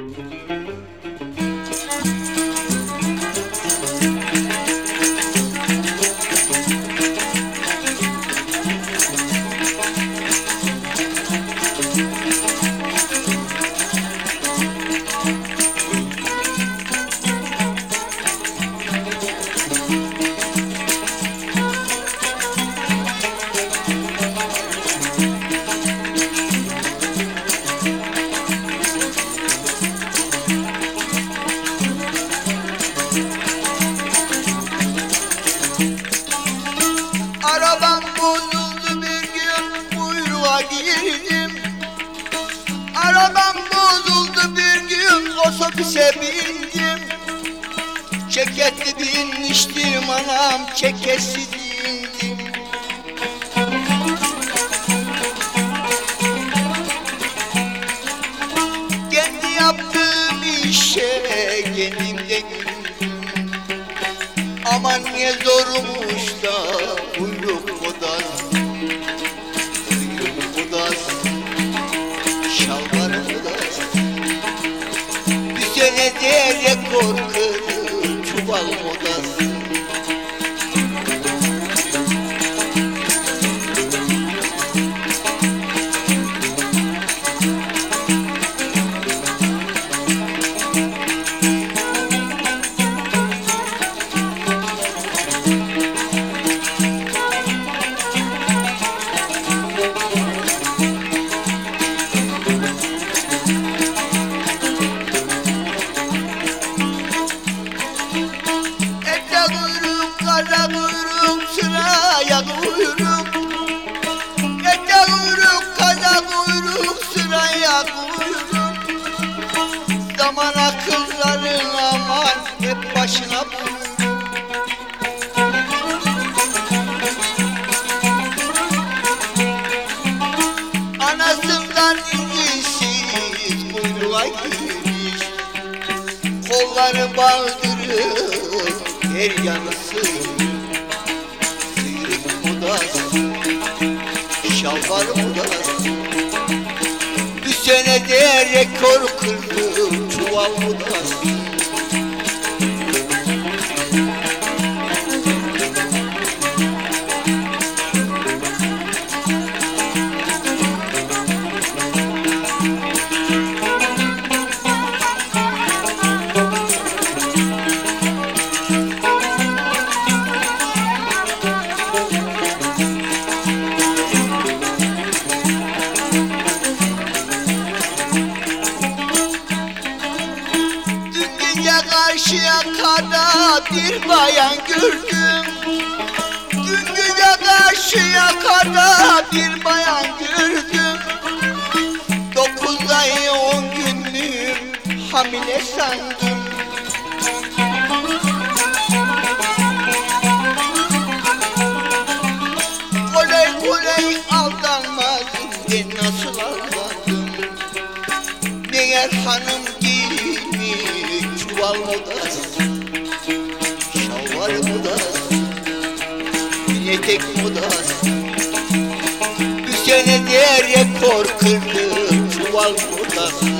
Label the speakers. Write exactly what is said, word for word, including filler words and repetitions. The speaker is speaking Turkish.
Speaker 1: Arabam bozuldu bir gün kuyruğa girdim. Arabam bozuldu bir gün otobüse bindim. Çeketli binmiştim anam, çekesiz indim. Kendi yaptığım işe kendim de güldüm. Aman ne zormuş da kuyruk odas, kuyruk odas, şalvar odas. Bir senede rekor kırdı çuval odas. Kara kuyruk sıraya kuyruk, ete kuyruk, kara kuyruk sıraya kuyruk. Zaman akılların aman hep başına buyruk. Anasından izinsiz kuyruğa girmiş, kolları baldırır her yanı sıyırık. Sıyrık odas, şalvar odas. Bir senede rekor kırdı çuval odas. Karşıya kadar bir bayan gördüm. Dün gece karşıya kadar bir bayan gördüm. Dokuz ay on günlük hamile sandım. Kolay kolay aldanmadım, ben nasıl aldandım? Meğer hanım gibi çuval odas, şalvar odas, etek odas. Bir senede rekor kırdı çuval odas.